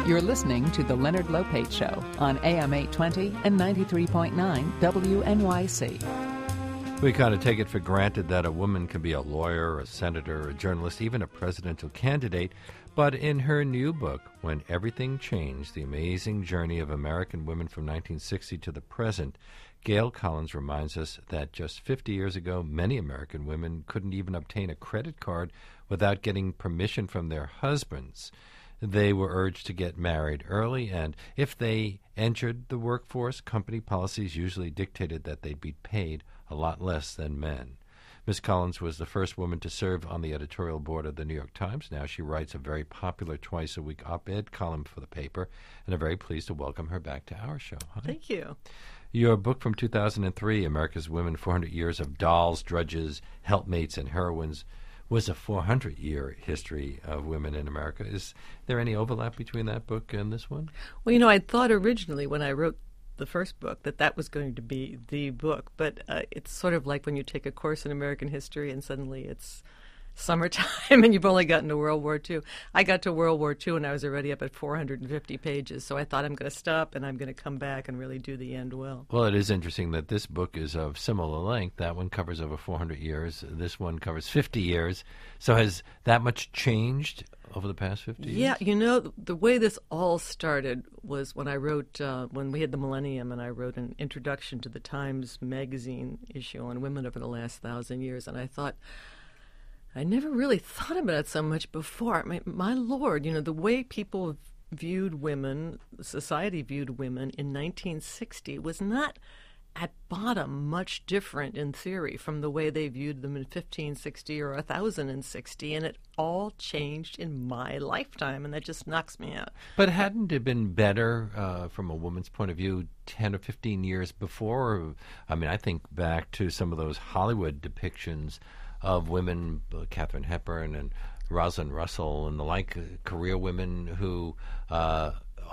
You're listening to The Leonard Lopate Show on AM 820 and 93.9 WNYC. We kind of take it for granted that a woman can be a lawyer, a senator, a journalist, even a presidential candidate. But in her new book, When Everything Changed, The Amazing Journey of American Women from 1960 to the Present, Gail Collins reminds us that just 50 years ago, many American women couldn't even obtain a credit card without getting permission from their husbands. They were urged to get married early, and if they entered the workforce, company policies usually dictated that they'd be paid a lot less than men. Ms. Collins was the first woman to serve on the editorial board of the New York Times. Now she writes a very popular twice-a-week op-ed column for the paper, and I'm very pleased to welcome her back to our show. Hi. Thank you. Your book from 2003, America's Women, 400 Years of Dolls, Drudges, Helpmates, and Heroines, was a 400-year history of women in America. Is there any overlap between that book and this one? Well, I thought originally when I wrote the first book that was going to be the book, but it's sort of like when you take a course in American history and suddenly it's summertime and you've only gotten to World War II. I got to World War II and I was already up at 450 pages, so I thought I'm going to stop and I'm going to come back and really do the end well. Well, it is interesting that this book is of similar length. That one covers over 400 years. This one covers 50 years. So has that much changed over the past 50 years? Yeah, the way this all started was when I wrote, when we had the millennium, and I wrote an introduction to the Times magazine issue on women over the last 1,000 years, and I thought, I never really thought about it so much before. My Lord, the way people viewed women, society viewed women in 1960 was not at bottom much different in theory from the way they viewed them in 1560 or 1060, and it all changed in my lifetime, and that just knocks me out. But hadn't it been better from a woman's point of view 10 or 15 years before? I think back to some of those Hollywood depictions of women, Katharine Hepburn and Rosalind Russell and the like, career women who are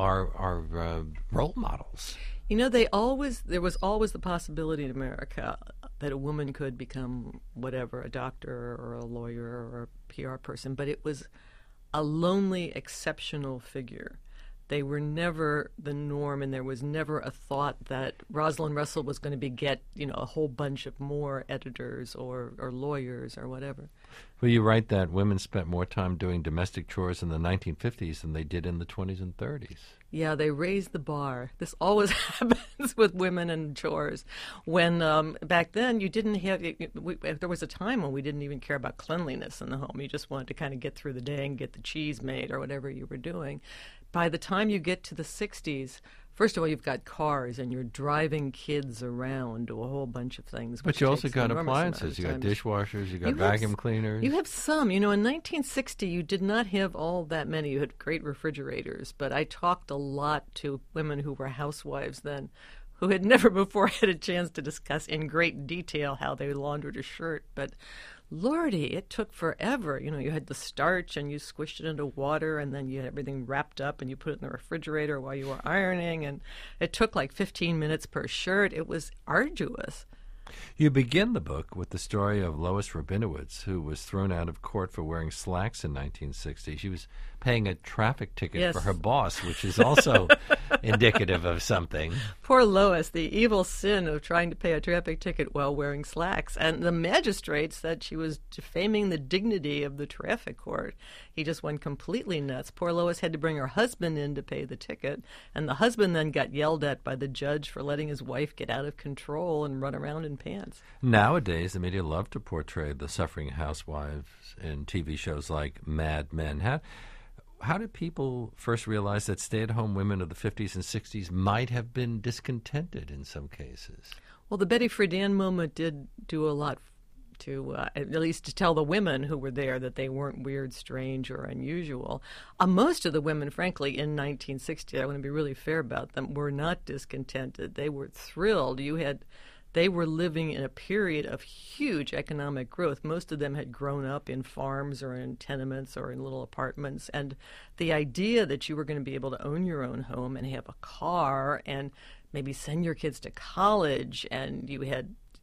role models. There was always the possibility in America that a woman could become whatever, a doctor or a lawyer or a PR person, but it was a lonely, exceptional figure. They were never the norm, and there was never a thought that Rosalind Russell was going to get a whole bunch of more editors or lawyers or whatever. Well, you write that women spent more time doing domestic chores in the 1950s than they did in the 20s and 30s. Yeah, they raised the bar. This always happens with women and chores. When back then you didn't have, there was a time when we didn't even care about cleanliness in the home. You just wanted to kind of get through the day and get the cheese made or whatever you were doing. By the time you get to the 60s, first of all, you've got cars and you're driving kids around to a whole bunch of things. But you also got appliances. You got dishwashers. You got vacuum cleaners. You have some. In 1960, you did not have all that many. You had great refrigerators. But I talked a lot to women who were housewives then, who had never before had a chance to discuss in great detail how they laundered a shirt. But Lordy, it took forever. You had the starch and you squished it into water and then you had everything wrapped up and you put it in the refrigerator while you were ironing, and it took like 15 minutes per shirt. It was arduous. You begin the book with the story of Lois Rabinowitz, who was thrown out of court for wearing slacks in 1960. She was paying a traffic ticket for her boss, which is also indicative of something. Poor Lois, the evil sin of trying to pay a traffic ticket while wearing slacks. And the magistrate said she was defaming the dignity of the traffic court. He just went completely nuts. Poor Lois had to bring her husband in to pay the ticket, and the husband then got yelled at by the judge for letting his wife get out of control and run around in pants. Nowadays, the media love to portray the suffering housewives in TV shows like Mad Men. How did people first realize that stay-at-home women of the 50s and 60s might have been discontented in some cases? Well, the Betty Friedan moment did do a lot to, at least to tell the women who were there that they weren't weird, strange, or unusual. Most of the women, frankly, in 1960, I want to be really fair about them, were not discontented. They were thrilled. They were living in a period of huge economic growth. Most of them had grown up in farms or in tenements or in little apartments. And the idea that you were going to be able to own your own home and have a car and maybe send your kids to college, and you had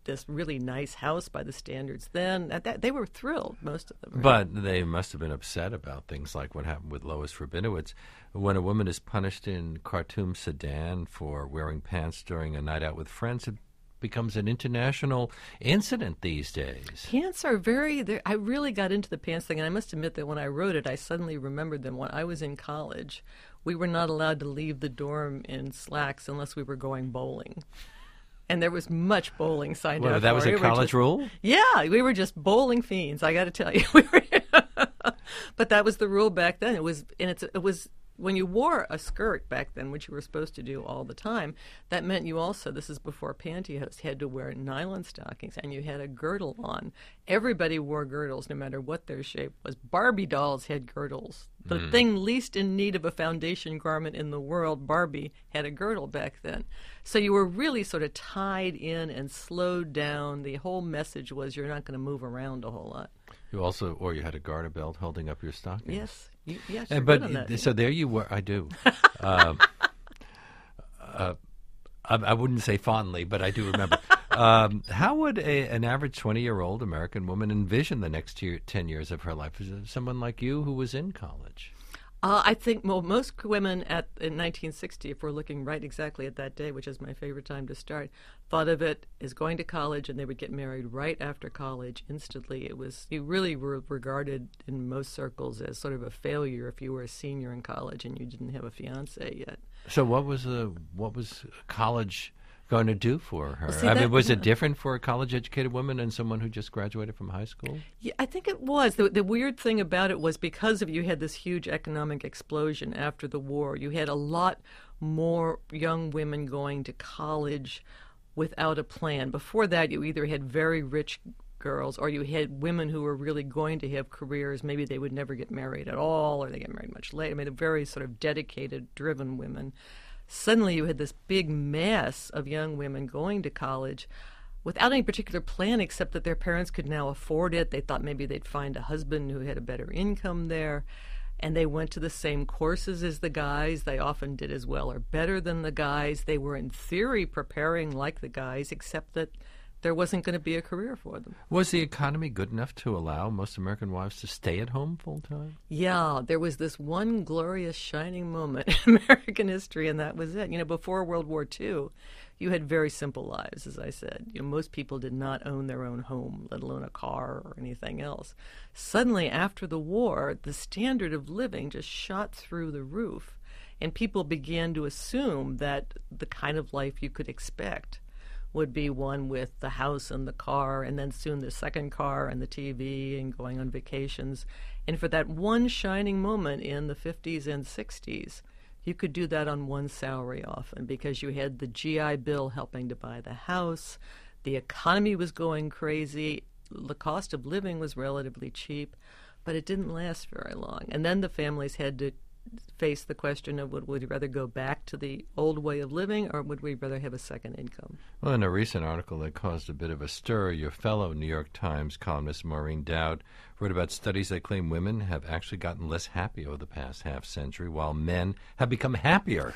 this really nice house by the standards then. They were thrilled, most of them. Right? But they must have been upset about things like what happened with Lois Rabinowitz. When a woman is punished in Khartoum, Sudan for wearing pants during a night out with friends, it becomes an international incident these days. Pants are I really got into the pants thing, and I must admit that when I wrote it, I suddenly remembered them. When I was in college, we were not allowed to leave the dorm in slacks unless we were going bowling. And there was much bowling signed out. That was a college rule? Yeah, we were just bowling fiends, I got to tell you. But that was the rule back then. It was when you wore a skirt back then, which you were supposed to do all the time, that meant you also, this is before pantyhose, had to wear nylon stockings, and you had a girdle on. Everybody wore girdles, no matter what their shape was. Barbie dolls had girdles. The thing least in need of a foundation garment in the world, Barbie, had a girdle back then. So you were really sort of tied in and slowed down. The whole message was you're not going to move around a whole lot. You had a garter belt holding up your stockings. Yes. Yes, you're good on that. So there you were. I do. I wouldn't say fondly, but I do remember. How would an average 20-year-old American woman envision the next 10 years of her life? Is it someone like you who was in college? I think most women in 1960, if we're looking right exactly at that day, which is my favorite time to start, thought of it as going to college, and they would get married right after college instantly. You really were regarded in most circles as sort of a failure if you were a senior in college and you didn't have a fiancé yet. So what was college going to do for her? Was it different for a college-educated woman and someone who just graduated from high school? Yeah, I think it was. The weird thing about it was because you had this huge economic explosion after the war, you had a lot more young women going to college without a plan. Before that, you either had very rich girls or you had women who were really going to have careers. Maybe they would never get married at all or they get married much later. Very sort of dedicated, driven women. Suddenly you had this big mass of young women going to college without any particular plan except that their parents could now afford it. They thought maybe they'd find a husband who had a better income there. And they went to the same courses as the guys. They often did as well or better than the guys. They were in theory preparing like the guys, except that there wasn't going to be a career for them. Was the economy good enough to allow most American wives to stay at home full time? Yeah, there was this one glorious shining moment in American history, and that was it. Before World War II, you had very simple lives, as I said. Most people did not own their own home, let alone a car or anything else. Suddenly, after the war, the standard of living just shot through the roof, and people began to assume that the kind of life you could expect would be one with the house and the car, and then soon the second car and the TV and going on vacations. And for that one shining moment in the 50s and 60s, you could do that on one salary often because you had the GI Bill helping to buy the house. The economy was going crazy. The cost of living was relatively cheap, but it didn't last very long. And then the families had to face the question of would we rather go back to the old way of living or would we rather have a second income? Well, in a recent article that caused a bit of a stir, your fellow New York Times columnist Maureen Dowd wrote about studies that claim women have actually gotten less happy over the past half century while men have become happier.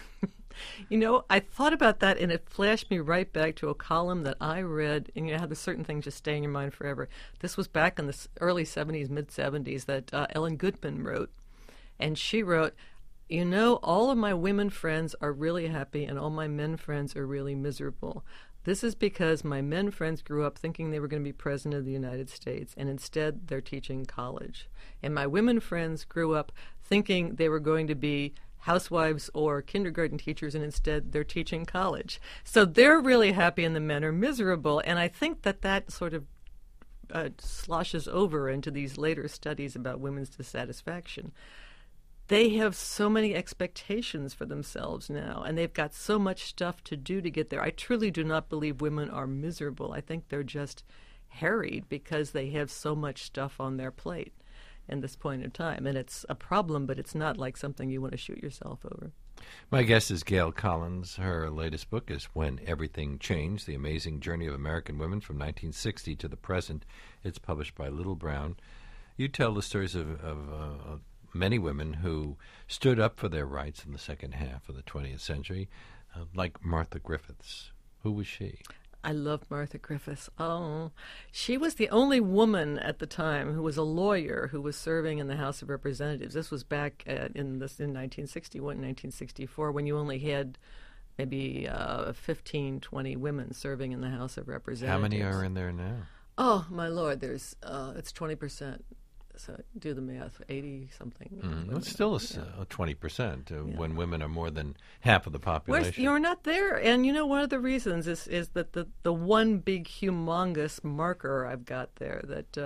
I thought about that and it flashed me right back to a column that I read, and how there's certain things just stay in your mind forever. This was back in the early 70s, mid-70s that Ellen Goodman wrote. And she wrote, all of my women friends are really happy and all my men friends are really miserable. This is because my men friends grew up thinking they were going to be president of the United States, and instead they're teaching college. And my women friends grew up thinking they were going to be housewives or kindergarten teachers, and instead they're teaching college. So they're really happy and the men are miserable. And I think that sort of sloshes over into these later studies about women's dissatisfaction. They have so many expectations for themselves now, and they've got so much stuff to do to get there. I truly do not believe women are miserable. I think they're just harried because they have so much stuff on their plate in this point in time. And it's a problem, but it's not like something you want to shoot yourself over. My guest is Gail Collins. Her latest book is When Everything Changed, The Amazing Journey of American Women from 1960 to the Present. It's published by Little Brown. You tell the stories of many women who stood up for their rights in the second half of the 20th century, like Martha Griffiths. Who was she? I love Martha Griffiths. Oh, she was the only woman at the time who was a lawyer who was serving in the House of Representatives. This was back in 1961, 1964, when you only had maybe 15, 20 women serving in the House of Representatives. How many are in there now? Oh, my Lord, it's 20%. So do the math, 80-something. It's still a 20% when women are more than half of the population. You're not there. And, one of the reasons is that the one big, humongous marker I've got there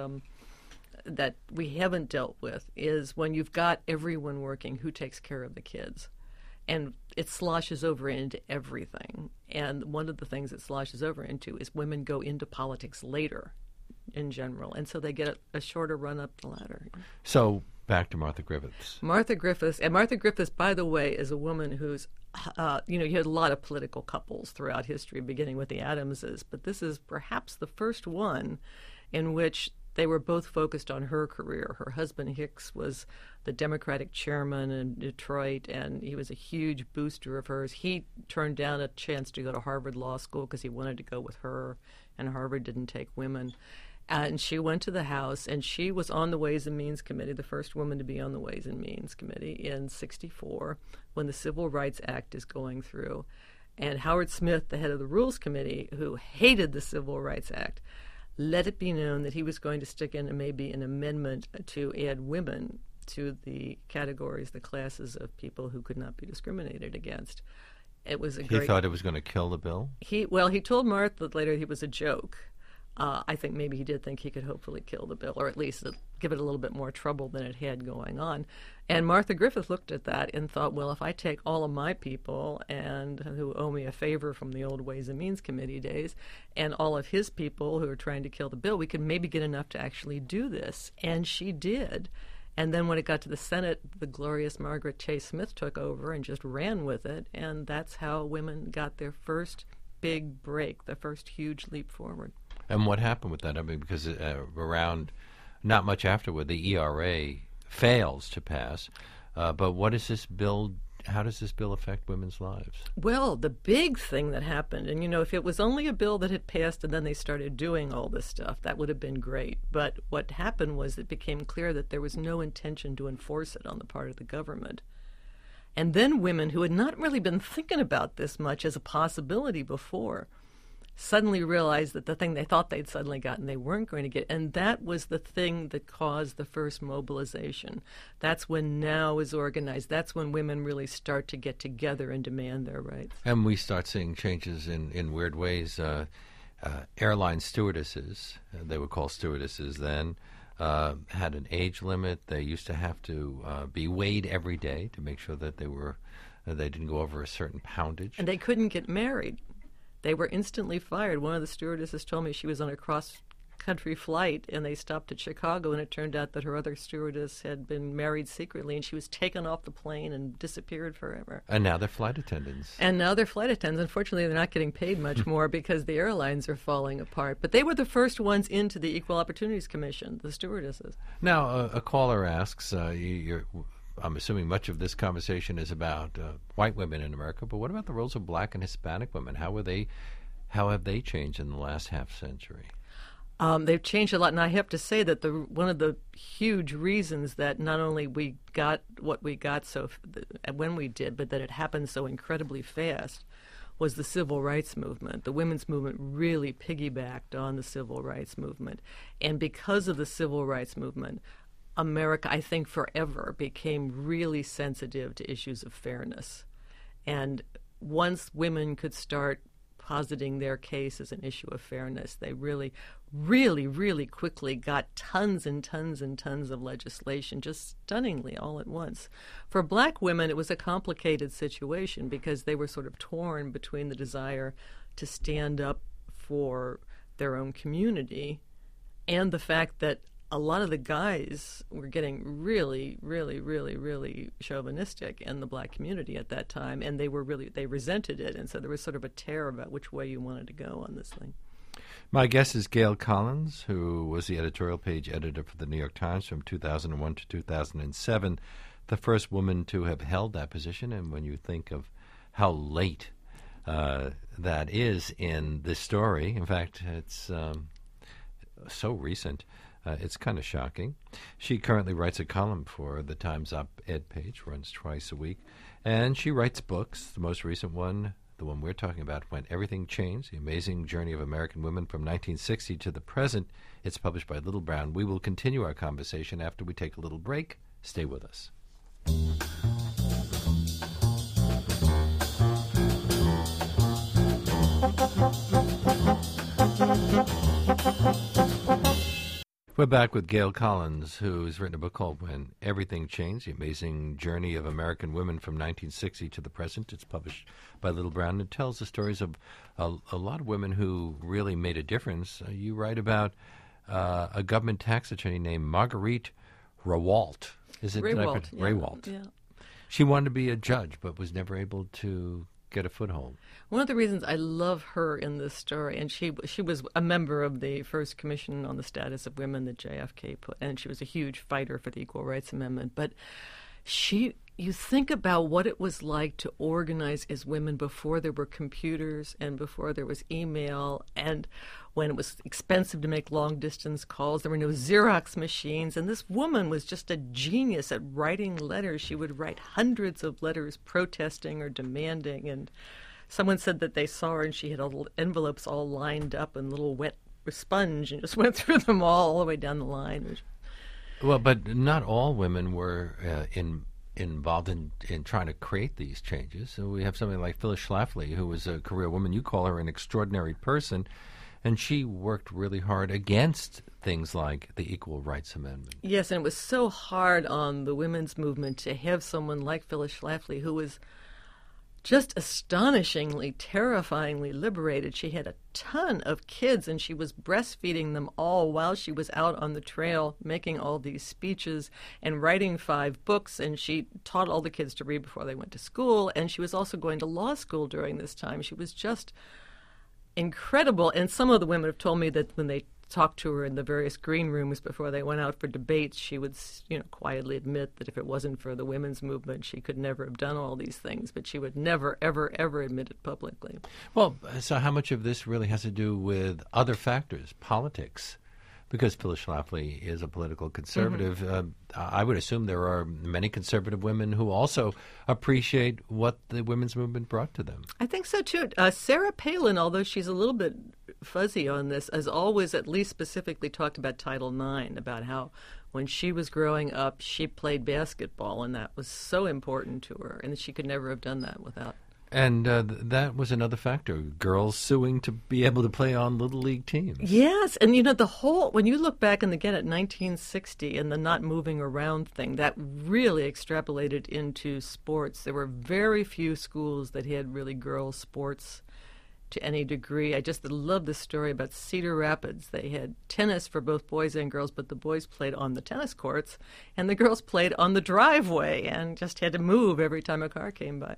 that we haven't dealt with is when you've got everyone working, who takes care of the kids? And it sloshes over into everything. And one of the things it sloshes over into is women go into politics later, in general, and so they get a shorter run up the ladder. So back to Martha Griffiths. Martha Griffiths, by the way, is a woman who's, you had a lot of political couples throughout history, beginning with the Adamses, but this is perhaps the first one in which they were both focused on her career. Her husband, Hicks, was the Democratic chairman in Detroit, and he was a huge booster of hers. He turned down a chance to go to Harvard Law School because he wanted to go with her, and Harvard didn't take women. And she went to the House, and she was on the Ways and Means Committee, the first woman to be on the Ways and Means Committee in '64, when the Civil Rights Act is going through. And Howard Smith, the head of the Rules Committee, who hated the Civil Rights Act, let it be known that he was going to stick in maybe an amendment to add women to the categories, the classes of people who could not be discriminated against. It was a great... He thought it was going to kill the bill? He told Martha later he was a joke. I think maybe he did think he could hopefully kill the bill, or at least give it a little bit more trouble than it had going on. And Martha Griffith looked at that and thought, well, if I take all of my people and who owe me a favor from the old Ways and Means Committee days, and all of his people who are trying to kill the bill, we could maybe get enough to actually do this. And she did. And then when it got to the Senate, the glorious Margaret Chase Smith took over and just ran with it, and that's how women got their first big break, the first huge leap forward. And what happened with that? I mean, because around not much afterward, the ERA fails to pass. But what is this bill? How does this bill affect women's lives? Well, the big thing that happened, and if it was only a bill that had passed and then they started doing all this stuff, that would have been great. But what happened was it became clear that there was no intention to enforce it on the part of the government. And then women who had not really been thinking about this much as a possibility before suddenly realized that the thing they thought they'd suddenly gotten they weren't going to get. And that was the thing that caused the first mobilization. That's when NOW is organized. That's when women really start to get together and demand their rights. And we start seeing changes in weird ways. Airline stewardesses, they were called stewardesses then, had an age limit. They used to have to be weighed every day to make sure that they didn't go over a certain poundage. And they couldn't get married. They were instantly fired. One of the stewardesses told me she was on a cross-country flight, and they stopped at Chicago, and it turned out that her other stewardess had been married secretly, and she was taken off the plane and disappeared forever. And now they're flight attendants. Unfortunately, they're not getting paid much more because the airlines are falling apart. But they were the first ones into the Equal Opportunities Commission, the stewardesses. Now, a caller asks, I'm assuming much of this conversation is about white women in America, but what about the roles of black and Hispanic women? How have they changed in the last half century? They've changed a lot, and I have to say that one of the huge reasons that not only we got what we got when we did, but that it happened so incredibly fast, was the civil rights movement. The women's movement really piggybacked on the civil rights movement, and because of the civil rights movement, America, I think, forever became really sensitive to issues of fairness. And once women could start positing their case as an issue of fairness, they really, really, really quickly got tons and tons and tons of legislation, just stunningly all at once. For black women, it was a complicated situation because they were sort of torn between the desire to stand up for their own community and the fact that a lot of the guys were getting really, really, really, really chauvinistic in the black community at that time, and they resented it, and so there was sort of a tear about which way you wanted to go on this thing. My guest is Gail Collins, who was the editorial page editor for the New York Times from 2001 to 2007, the first woman to have held that position. And when you think of how late that is in this story. In fact, it's so recent. It's kind of shocking. She currently writes a column for the Times Op-Ed page, runs twice a week, and she writes books. The most recent one, the one we're talking about, When Everything Changed, The Amazing Journey of American Women from 1960 to the Present. It's published by Little Brown. We will continue our conversation after we take a little break. Stay with us. We're back with Gail Collins, who's written a book called When Everything Changed, The Amazing Journey of American Women from 1960 to the Present. It's published by Little Brown. It tells the stories of a lot of women who really made a difference. You write about a government tax attorney named Marguerite Rawalt. Is it Rawalt? Yeah. Rawalt. Yeah. She wanted to be a judge, but was never able to get a foothold. One of the reasons I love her in this story, and she was a member of the first Commission on the Status of Women that JFK put, and she was a huge fighter for the Equal Rights Amendment. But you think about what it was like to organize as women before there were computers and before there was email, and when it was expensive to make long-distance calls. There were no Xerox machines, and this woman was just a genius at writing letters. She would write hundreds of letters protesting or demanding, and someone said that they saw her and she had all envelopes all lined up in a little wet sponge and just went through them all the way down the line. Well, but not all women were involved in trying to create these changes. So we have somebody like Phyllis Schlafly, who was a career woman. You call her an extraordinary person, and she worked really hard against things like the Equal Rights Amendment. Yes, and it was so hard on the women's movement to have someone like Phyllis Schlafly, who was just astonishingly, terrifyingly liberated. She had a ton of kids, and she was breastfeeding them all while she was out on the trail making all these speeches and writing 5 books, and she taught all the kids to read before they went to school, and she was also going to law school during this time. She was just incredible, and some of the women have told me that when they talked to her in the various green rooms before they went out for debates, she would, quietly admit that if it wasn't for the women's movement, she could never have done all these things, but she would never, ever, ever admit it publicly. Well, so how much of this really has to do with other factors, politics? Because Phyllis Schlafly is a political conservative, I would assume there are many conservative women who also appreciate what the women's movement brought to them. I think so, too. Sarah Palin, although she's a little bit fuzzy on this, has always at least specifically talked about Title IX, about how when she was growing up, she played basketball, and that was so important to her, and she could never have done that without. And that was another factor, girls suing to be able to play on Little League teams. Yes, and when you look back and again at 1960 and the not moving around thing, that really extrapolated into sports. There were very few schools that had really girls' sports to any degree. I just love the story about Cedar Rapids. They had tennis for both boys and girls, but the boys played on the tennis courts, and the girls played on the driveway and just had to move every time a car came by.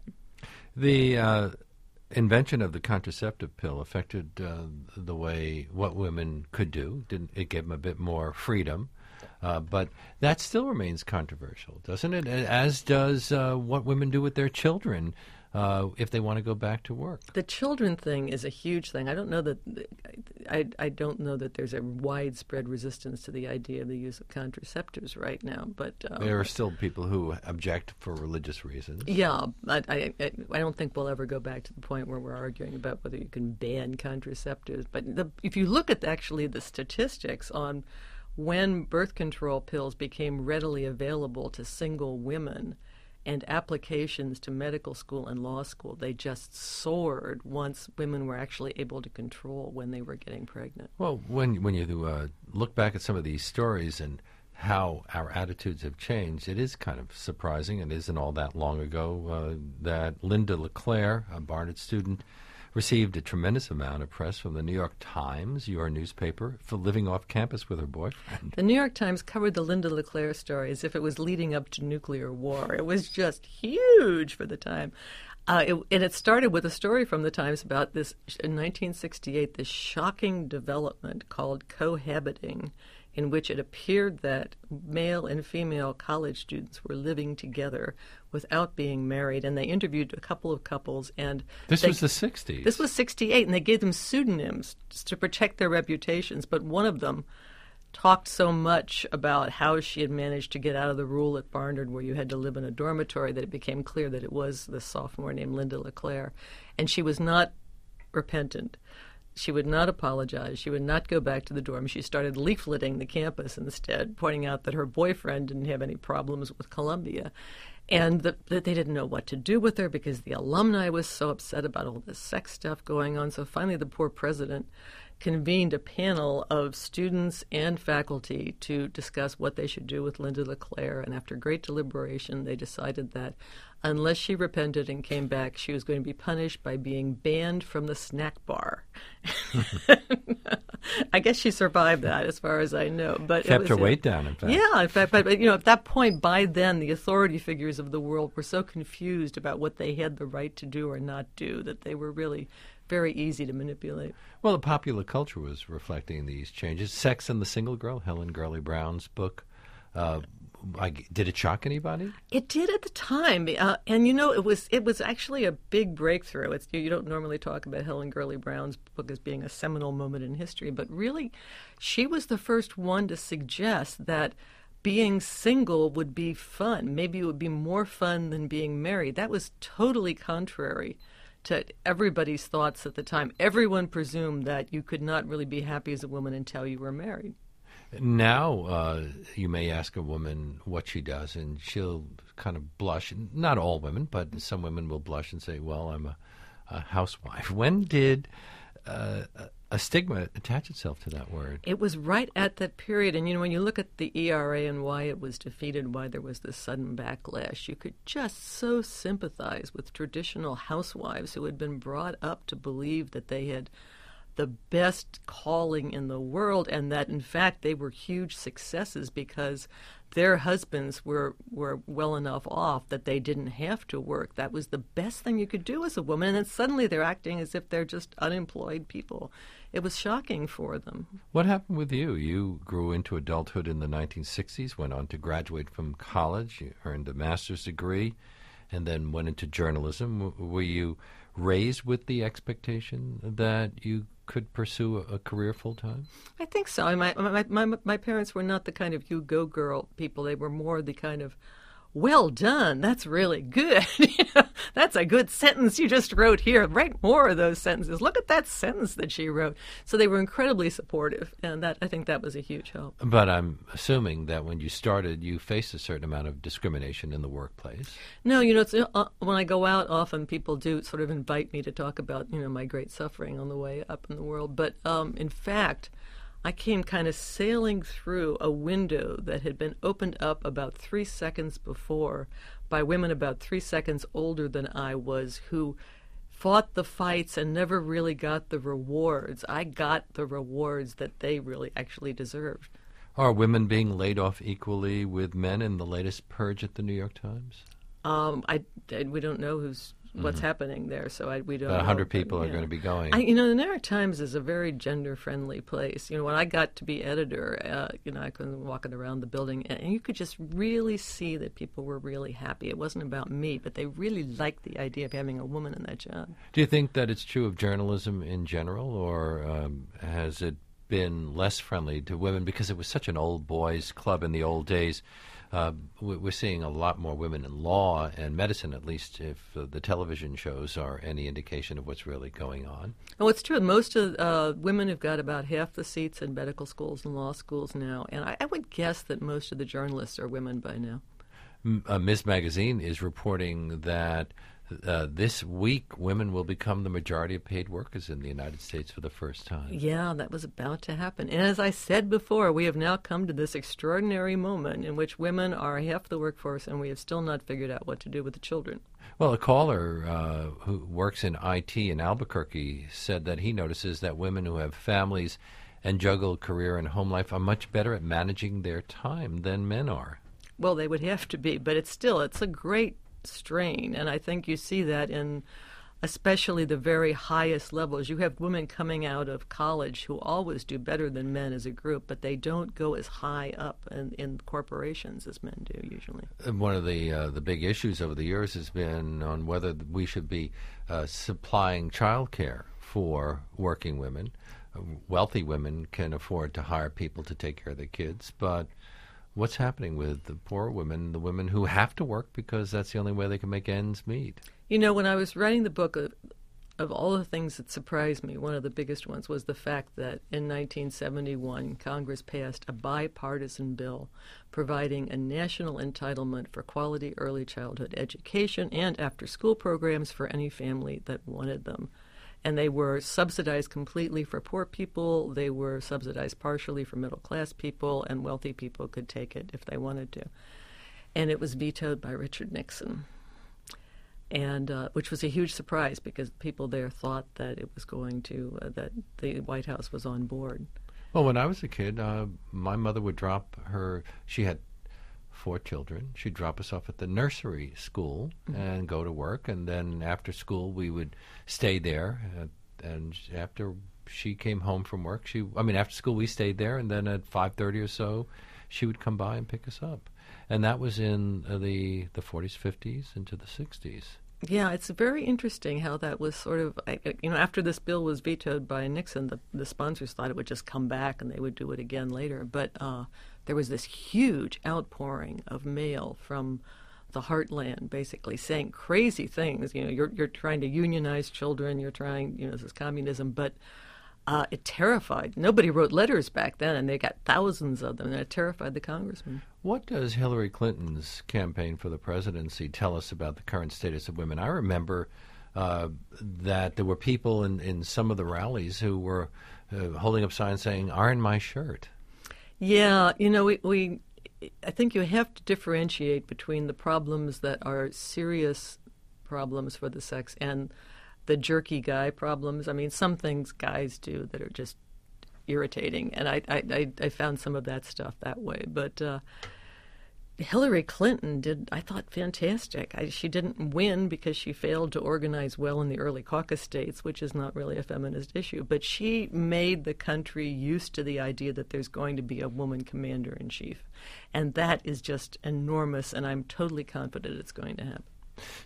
The invention of the contraceptive pill affected the way what women could do. It gave them a bit more freedom, but that still remains controversial, doesn't it? As does what women do with their children if they want to go back to work. The children thing is a huge thing. I don't know that I don't know that there's a widespread resistance to the idea of the use of contraceptives right now. But there are still people who object for religious reasons. Yeah, I don't think we'll ever go back to the point where we're arguing about whether you can ban contraceptives. But if you look at actually the statistics on when birth control pills became readily available to single women, and applications to medical school and law school, they just soared once women were actually able to control when they were getting pregnant. Well, when you look back at some of these stories and how our attitudes have changed, it is kind of surprising. It isn't all that long ago that Linda LeClaire, a Barnard student, received a tremendous amount of press from the New York Times, your newspaper, for living off campus with her boyfriend. The New York Times covered the Linda LeClaire story as if it was leading up to nuclear war. It was just huge for the time. And it started with a story from the Times about this, in 1968, this shocking development called cohabiting in which it appeared that male and female college students were living together without being married. And they interviewed a couple of couples. And this was the 60s. This was 68, and they gave them pseudonyms to protect their reputations. But one of them talked so much about how she had managed to get out of the rule at Barnard where you had to live in a dormitory that it became clear that it was the sophomore named Linda LeClaire. And she was not repentant. She would not apologize. She would not go back to the dorm. She started leafleting the campus instead, pointing out that her boyfriend didn't have any problems with Columbia, and that they didn't know what to do with her because the alumni was so upset about all this sex stuff going on. So finally the poor president convened a panel of students and faculty to discuss what they should do with Linda LeClaire. And after great deliberation, they decided that unless she repented and came back, she was going to be punished by being banned from the snack bar. I guess she survived that, as far as I know. But kept her weight down, in fact. Yeah, in fact. But at that point, by then, the authority figures of the world were so confused about what they had the right to do or not do that they were really very easy to manipulate. Well, the popular culture was reflecting these changes. Sex and the Single Girl, Helen Gurley Brown's book. Did it shock anybody? It did at the time, and it was actually a big breakthrough. You don't normally talk about Helen Gurley Brown's book as being a seminal moment in history, but really, she was the first one to suggest that being single would be fun. Maybe it would be more fun than being married. That was totally contrary to everybody's thoughts at the time. Everyone presumed that you could not really be happy as a woman until you were married. Now, you may ask a woman what she does, and she'll kind of blush. Not all women, but some women will blush and say, well, I'm a housewife. When did a stigma attach itself to that word? It was right at that period. And, when you look at the ERA and why it was defeated, why there was this sudden backlash, you could just so sympathize with traditional housewives who had been brought up to believe that they had the best calling in the world, and that in fact they were huge successes because their husbands were well enough off that they didn't have to work. That was the best thing you could do as a woman, and then suddenly they're acting as if they're just unemployed people. It was shocking for them. What happened with you? You grew into adulthood in the 1960s, went on to graduate from college, you earned a master's degree, and then went into journalism. Were you raised with the expectation that you could pursue a career full-time? I think so. My parents were not the kind of you go girl people. They were more the kind of, well done, that's really good. That's a good sentence you just wrote here. Write more of those sentences. Look at that sentence that she wrote. So they were incredibly supportive, and I think that was a huge help. But I'm assuming that when you started, you faced a certain amount of discrimination in the workplace. No, when I go out, often people do sort of invite me to talk about, my great suffering on the way up in the world. But in fact, I came kind of sailing through a window that had been opened up about 3 seconds before by women about 3 seconds older than I was, who fought the fights and never really got the rewards. I got the rewards that they really actually deserved. Are women being laid off equally with men in the latest purge at the New York Times? We don't know what's happening there, so we don't know. 100 people are going to be going. The New York Times is a very gender-friendly place. When I got to be editor, I was walking around the building, and you could just really see that people were really happy. It wasn't about me, but they really liked the idea of having a woman in that job. Do you think that it's true of journalism in general, or has it been less friendly to women because it was such an old boys club in the old days? We're seeing a lot more women in law and medicine, at least if the television shows are any indication of what's really going on. Oh, it's true. Most of women have got about half the seats in medical schools and law schools now, and I would guess that most of the journalists are women by now. Ms. Magazine is reporting that this week women will become the majority of paid workers in the United States for the first time. Yeah, that was about to happen. And as I said before, we have now come to this extraordinary moment in which women are half the workforce, and we have still not figured out what to do with the children. Well, a caller who works in IT in Albuquerque said that he notices that women who have families and juggle career and home life are much better at managing their time than men are. Well, they would have to be, but it's a great strain, and I think you see that in especially the very highest levels. You have women coming out of college who always do better than men as a group, but they don't go as high up in corporations as men do usually. One of the big issues over the years has been on whether we should be supplying child care for working women. Wealthy women can afford to hire people to take care of their kids, but what's happening with the poor women, the women who have to work because that's the only way they can make ends meet? You know, when I was writing the book, of all the things that surprised me, one of the biggest ones was the fact that in 1971, Congress passed a bipartisan bill providing a national entitlement for quality early childhood education and after-school programs for any family that wanted them. And they were subsidized completely for poor people. They were subsidized partially for middle-class people, and wealthy people could take it if they wanted to. And it was vetoed by Richard Nixon, and which was a huge surprise because people there thought that it was going to that the White House was on board. Well, when I was a kid, my mother would drop her. She had 4 children. She'd drop us off at the nursery school and go to work, and then after school we would stay there. And after she came home from work, after school we stayed there, and then at 5:30 or so, she would come by and pick us up. And that was in the 40s, 50s, into the 60s. Yeah, it's very interesting how that was sort of, after this bill was vetoed by Nixon, the sponsors thought it would just come back and they would do it again later. But there was this huge outpouring of mail from the heartland, basically saying crazy things. You're trying to unionize children. You're trying, this is communism. But it terrified. Nobody wrote letters back then, and they got thousands of them, and it terrified the congressman. What does Hillary Clinton's campaign for the presidency tell us about the current status of women? I remember that there were people in some of the rallies who were holding up signs saying, "Iron my shirt." Yeah, I think you have to differentiate between the problems that are serious problems for the sex and the jerky guy problems. I mean, some things guys do that are just irritating, and I found some of that stuff that way. But Hillary Clinton did, I thought, fantastic. She didn't win because she failed to organize well in the early caucus states, which is not really a feminist issue. But she made the country used to the idea that there's going to be a woman commander-in-chief. And that is just enormous, and I'm totally confident it's going to happen.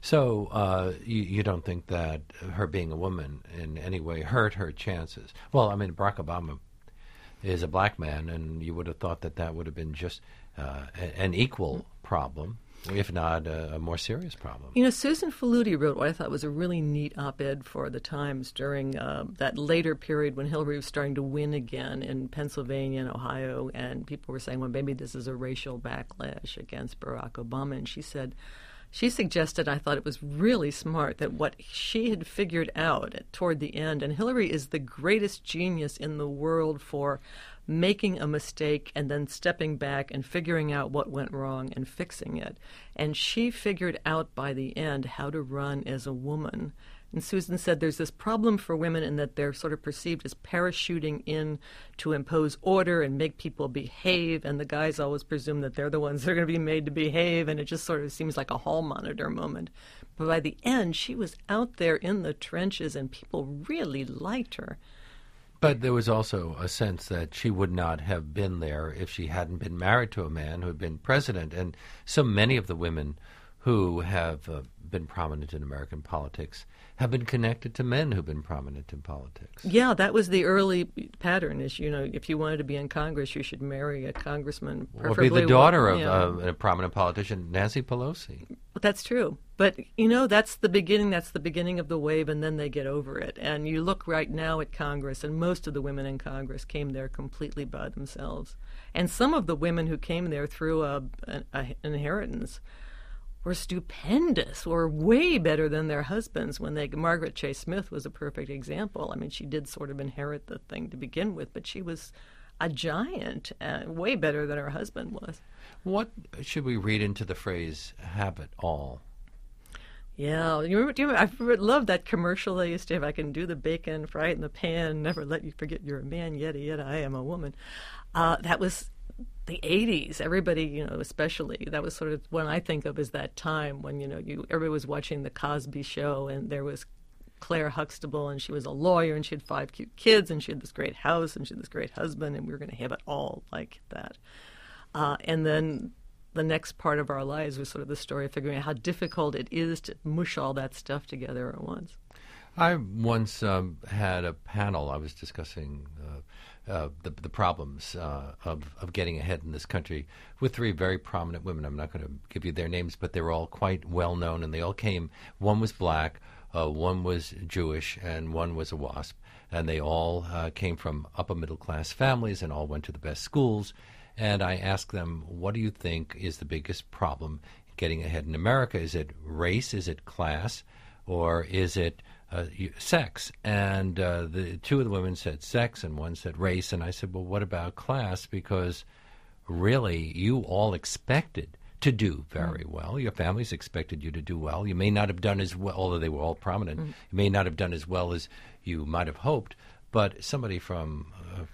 So you don't think that her being a woman in any way hurt her chances? Well, I mean, Barack Obama is a black man, and you would have thought that would have been just an equal problem, if not a more serious problem. Susan Faludi wrote what I thought was a really neat op-ed for the Times during that later period when Hillary was starting to win again in Pennsylvania and Ohio, and people were saying, well, maybe this is a racial backlash against Barack Obama. And she suggested, I thought it was really smart, that what she had figured out toward the end, and Hillary is the greatest genius in the world for making a mistake and then stepping back and figuring out what went wrong and fixing it. And she figured out by the end how to run as a woman. And Susan said there's this problem for women in that they're sort of perceived as parachuting in to impose order and make people behave, and the guys always presume that they're the ones that are going to be made to behave, and it just sort of seems like a hall monitor moment. But by the end, she was out there in the trenches, and people really liked her. But there was also a sense that she would not have been there if she hadn't been married to a man who had been president. And so many of the women who have been prominent in American politics have been connected to men who've been prominent in politics. Yeah, that was the early pattern. Is if you wanted to be in Congress, you should marry a congressman, preferably, or be the daughter of a prominent politician, Nancy Pelosi. That's true. But, that's the beginning. That's the beginning of the wave, and then they get over it. And you look right now at Congress, and most of the women in Congress came there completely by themselves. And some of the women who came there through an inheritance were stupendous, were way better than their husbands. Margaret Chase Smith was a perfect example. I mean, she did sort of inherit the thing to begin with, but she was a giant, way better than her husband was. What should we read into the phrase "have it all"? Yeah, I love that commercial they used to have. I can do the bacon, fry it in the pan, never let you forget you're a man, yet I am a woman. That was the 80s. Everybody, especially, that was sort of when I think of as that time when, everybody was watching the Cosby Show, and there was Claire Huxtable, and she was a lawyer, and she had 5 cute kids, and she had this great house, and she had this great husband, and we were going to have it all like that. And then the next part of our lives was sort of the story of figuring out how difficult it is to mush all that stuff together at once. I once had a panel. I was discussing the problems of getting ahead in this country with 3 very prominent women. I'm not going to give you their names, but they were all quite well known, and they all came. One was black, one was Jewish, and one was a WASP, and they all came from upper middle class families and all went to the best schools. And I asked them, what do you think is the biggest problem getting ahead in America? Is it race? Is it class? Or is it sex? And the 2 of the women said sex and one said race. And I said, well, what about class? Because really, you all expected to do very well. Your families expected you to do well. You may not have done as well, although they were all prominent. You may not have done as well as you might have hoped. But somebody from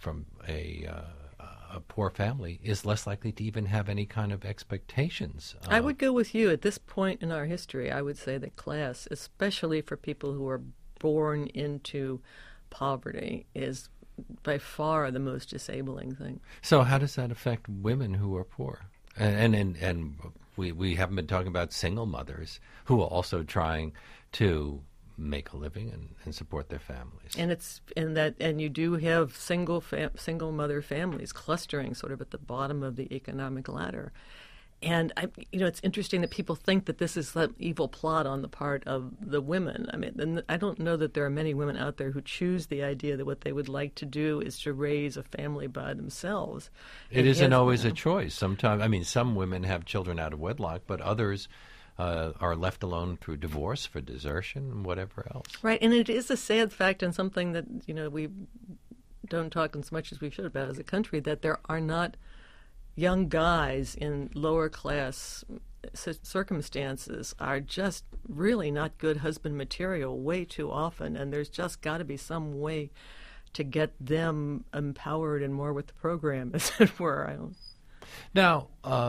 a poor family is less likely to even have any kind of expectations. I would go with you. At this point in our history, I would say that class, especially for people who are born into poverty, is by far the most disabling thing. So how does that affect women who are poor? And we haven't been talking about single mothers who are also trying to make a living and support their families. And you do have single mother families clustering sort of at the bottom of the economic ladder. And it's interesting that people think that this is an evil plot on the part of the women. I mean, I don't know that there are many women out there who choose the idea that what they would like to do is to raise a family by themselves. It isn't always a choice. Sometimes, some women have children out of wedlock, but others are left alone through divorce, for desertion, and whatever else. Right, and it is a sad fact and something that, we don't talk as much as we should about as a country, that there are not young guys in lower class circumstances are just really not good husband material way too often, and there's just got to be some way to get them empowered and more with the program, as it were. Now,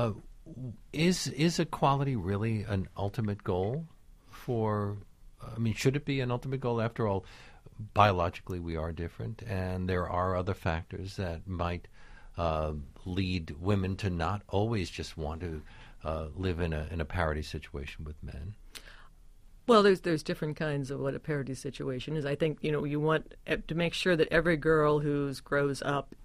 is equality really an ultimate goal should it be an ultimate goal? After all, biologically we are different, and there are other factors that might lead women to not always just want to live in a parity situation with men. Well, there's different kinds of what a parity situation is. I think, you want to make sure that every girl who grows up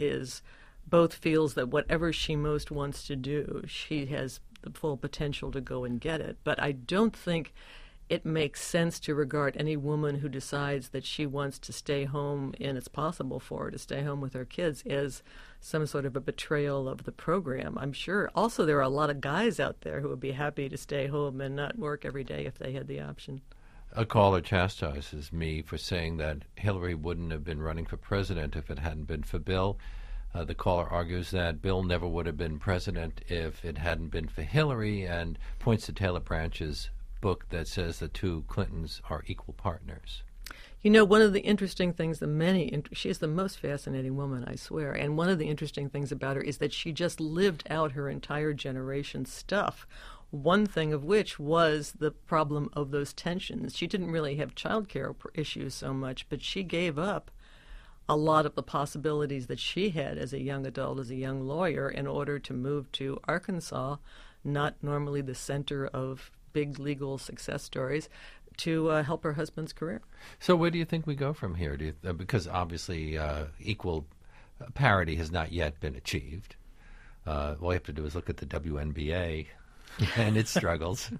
both feels that whatever she most wants to do, she has the full potential to go and get it. But I don't think it makes sense to regard any woman who decides that she wants to stay home, and it's possible for her to stay home with her kids, as some sort of a betrayal of the program. I'm sure also there are a lot of guys out there who would be happy to stay home and not work every day if they had the option. A caller chastises me for saying that Hillary wouldn't have been running for president if it hadn't been for Bill. The caller argues that Bill never would have been president if it hadn't been for Hillary, and points to Taylor Branch's book that says the 2 Clintons are equal partners. One of the interesting things, she is the most fascinating woman, I swear, and one of the interesting things about her is that she just lived out her entire generation's stuff, one thing of which was the problem of those tensions. She didn't really have child care issues so much, but she gave up a lot of the possibilities that she had as a young adult, as a young lawyer, in order to move to Arkansas, not normally the center of big legal success stories, to help her husband's career. So where do you think we go from here? Because obviously equal parity has not yet been achieved. All you have to do is look at the WNBA and its struggles.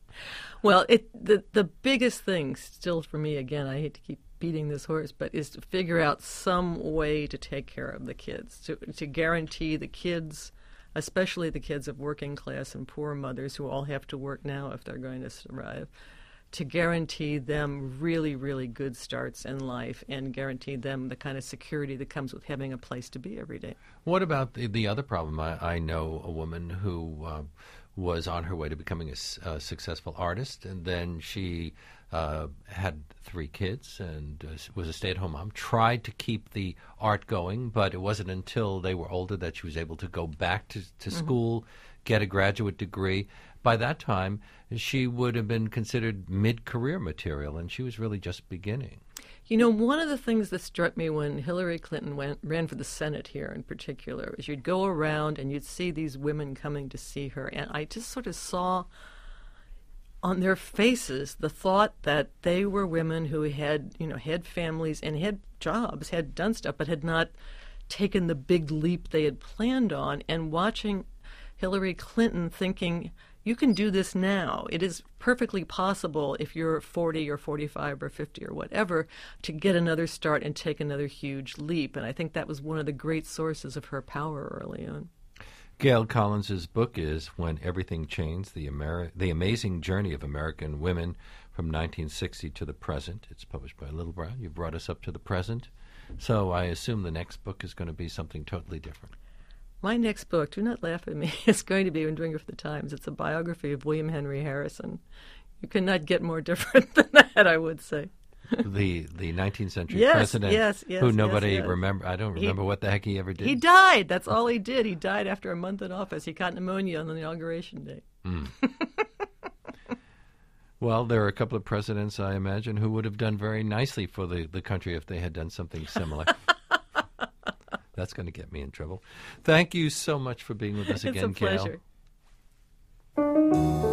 Well, the biggest thing still for me, again, I hate to keep beating this horse, but is to figure out some way to take care of the kids, to guarantee the kids, especially the kids of working class and poor mothers who all have to work now if they're going to survive, to guarantee them really, really good starts in life and guarantee them the kind of security that comes with having a place to be every day. What about the other problem? I know a woman who was on her way to becoming a successful artist, and then she had 3 kids and was a stay-at-home mom, tried to keep the art going, but it wasn't until they were older that she was able to go back to school, get a graduate degree. By that time, she would have been considered mid-career material, and she was really just beginning. You know, one of the things that struck me when Hillary Clinton ran for the Senate here in particular is you'd go around and you'd see these women coming to see her, and I just sort of saw on their faces the thought that they were women who had, had families and had jobs, had done stuff, but had not taken the big leap they had planned on, and watching Hillary Clinton thinking, you can do this now. It is perfectly possible if you're 40 or 45 or 50 or whatever to get another start and take another huge leap. And I think that was one of the great sources of her power early on. Gail Collins' book is When Everything Changed, The Amazing Journey of American Women from 1960 to the Present. It's published by Little Brown. You brought us up to the present. So I assume the next book is going to be something totally different. My next book, do not laugh at me, is going to be, I'm doing it for the Times, it's a biography of William Henry Harrison. You cannot get more different than that, I would say. The 19th century president who nobody remember. I don't remember what the heck he ever did. He died. That's all he did. He died after a month in office. He caught pneumonia on the inauguration day. Well, there are a couple of presidents, I imagine, who would have done very nicely for the country if they had done something similar. That's going to get me in trouble. Thank you so much for being with us again, Gail. It's a pleasure.